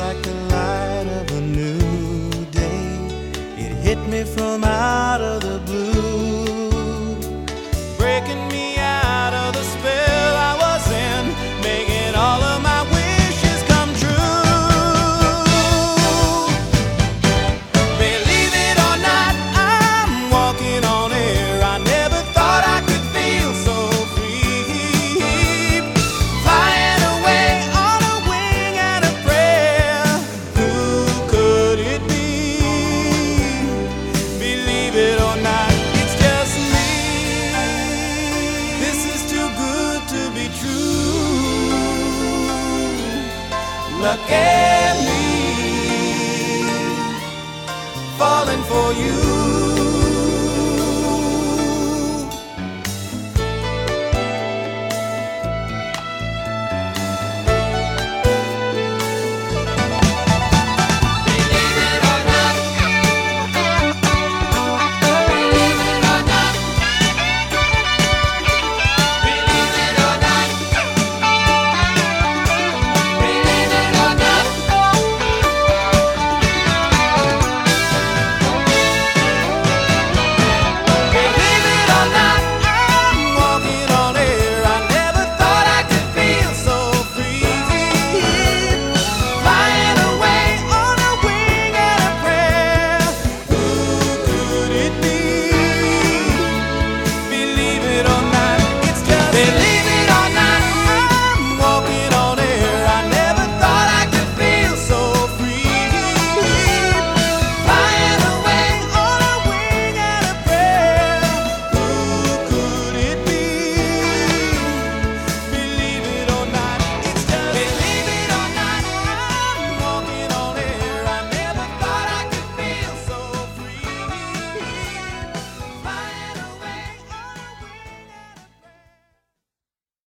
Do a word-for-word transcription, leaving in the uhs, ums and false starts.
like the light of a new day. It hit me from out of the blue, breaking me out of the spell I was in, making all of my wishes come true. Believe it or not, I'm walking on air. I never thought I could feel so free, flying away on a wing and a prayer. Who could it be? Believe it or not, it's just me. This is too good to be true. Look at me.